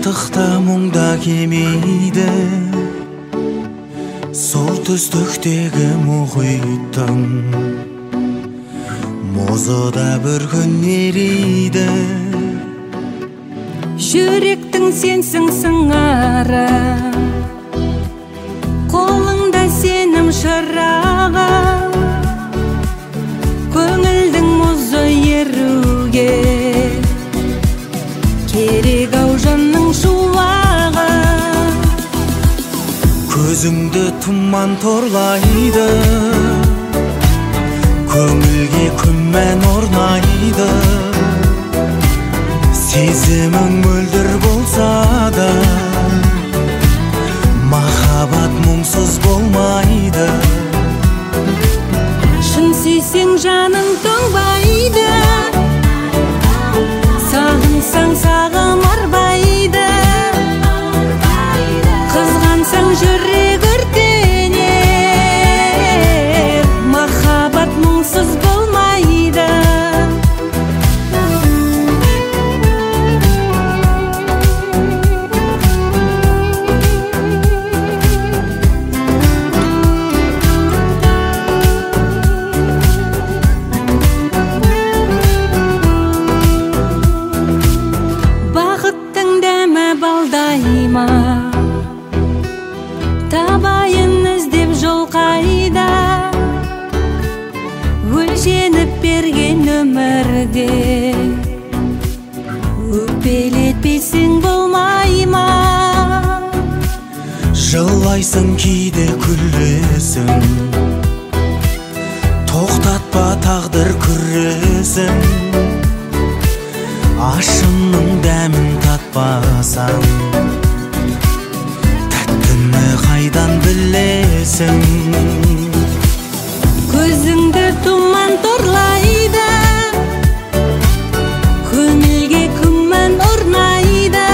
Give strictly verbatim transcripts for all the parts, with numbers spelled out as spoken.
шаттықта мұңда кемейді, сол түстіктегі мұхиттың мұзыда бір күн ериді. Жүректің сенсің сыңары, қолыңда сенім шырағы, көңілдің мұзы еруге керек ау жанның шуағы. Көзіңді тұман торлайды, көңілге күмән орнайды. Сезімің мөлдір болса да, махаббат мұңсыз болмайды. Шын сүйсең жаның тоңбайды, сағынсаң сағым арбайды. Қызғансаң жүрек өртенер, махаббат мұңсыз болмайды. Табайын іздеп жол қайда, өлшеніп берген өмірде өкпелетпесең болмай ма? Жылайсың кейде күлесің, тоқтатпа тағдыр күресің. Ашынның дәмін татпасаң, қайдан білесің? Көзіңді тұман торлайды, көңілге күмән орнайды.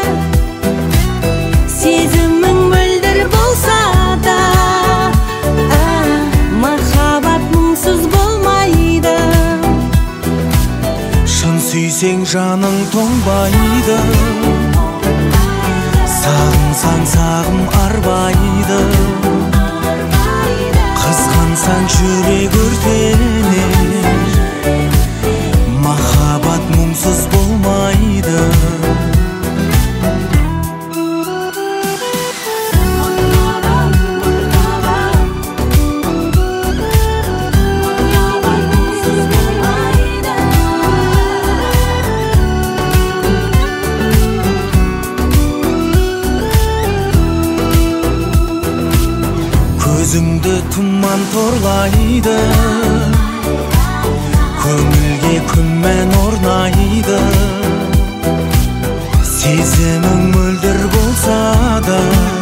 Сезімің мөлдір болса да, махаббат мұңсыз болмайды. Шын сүйсең жаның тоңбайды, сағынсаң сағым арбайды. Қызғансаң жүрек өртенер, махаббат мұңсыз болмайды. Көзіңді тұман торлайды, көңілге күмән орнайды. Сезімің мөлдір болса да,